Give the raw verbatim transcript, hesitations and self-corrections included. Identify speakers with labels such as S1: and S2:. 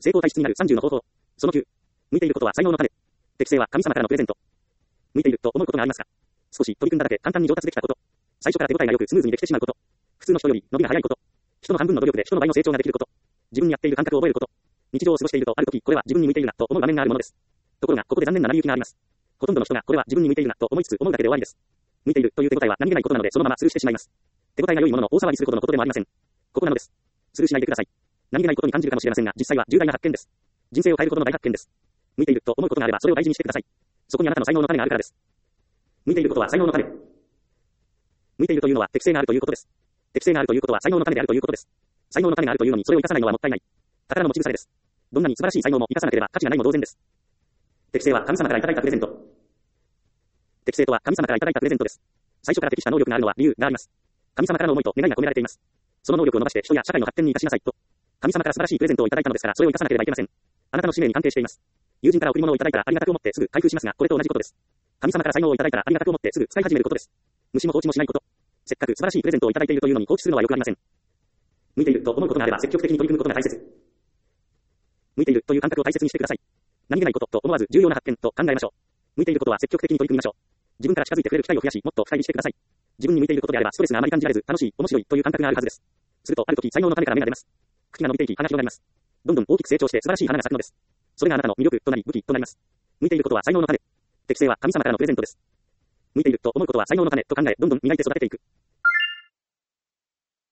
S1: 成功体質になるさんじゅうの方法。そのきゅう。向いていることは才能の種。適性は神様からのプレゼント。向いていると思うことがありますか？少し取り組んだだけ簡単に上達できたこと。最初から手応えが良くスムーズにできてしまうこと。普通の人より伸びが早いこと。人の半分の努力で人の倍の成長ができること。自分にやっている感覚を覚えること。日常を過ごしているとある時これは自分に向いているなと思う場面があるものです。ところがここで残念な成り行きがあります。ほとんどの人がこれは自分に向いているなと思いつつ思うだけで終わりです。向いているという手応えは何気ないことなのでそのままスルーしてしまいます。手応えが良いものの大騒ぎするほどのことでもありません。ここなのです。スルーしないでください。何気ないことに感じるかもしれませんが実際は重大な発見です。人生を変えることの大発見です。向いていると思うことがあればそれを大事にしてください。そこにあなたの才能の種があるからです。向いていることは才能の種。向いているというのは適性があるということです。適性があるということは才能の種であるということです。才能の種があるというのにそれを生かさないのはもったいない。宝の持ち腐れです。どんなに素晴らしい才能も生かさなければ価値がないも同然です。適性は神様からいただいたプレゼント。適性とは神様からいただいたプレゼントです。最初から適した能力があるのは理由があります。神様からの思いと願いが込められています。その能力を伸ばして人や社会の発展に生かしなさいと。神様から素晴らしいプレゼントをいただいたのですからそれを生かさなければいけません。あなたの使命に関係しています。友人から贈り物をいただいたらありがたく思ってすぐ開封しますがこれと同じことです。神様から才能をいただいたらありがたく思ってすぐ使い始めることです。虫も放置もしないこと。せっかく素晴らしいプレゼントをいただいているというのに放置するのはよくありません。向いていると思うことがあれば積極的に取り組むことが大切。向いているという感覚を大切にしてください。何気ないことと思わず重要な発見と考えましょう。向いていることは積極的に取り組みましょう。自分から近づいてくれる機会を増やし、もっと深入りしてください。自分に向いていることであればストレスがあまり感じられず、楽しい、面白いという感覚があるはずです。するとある時才能の種から芽が出ます。茎が伸びていき、葉が広がります。どんどん大きく成長して素晴らしい花が咲くのです。それがあなたの魅力となり武器となります。向いていることは才能の種。適性は神様からのプレゼントです。向いていると思うことは才能の種と考え、どんどん磨いて育てていく。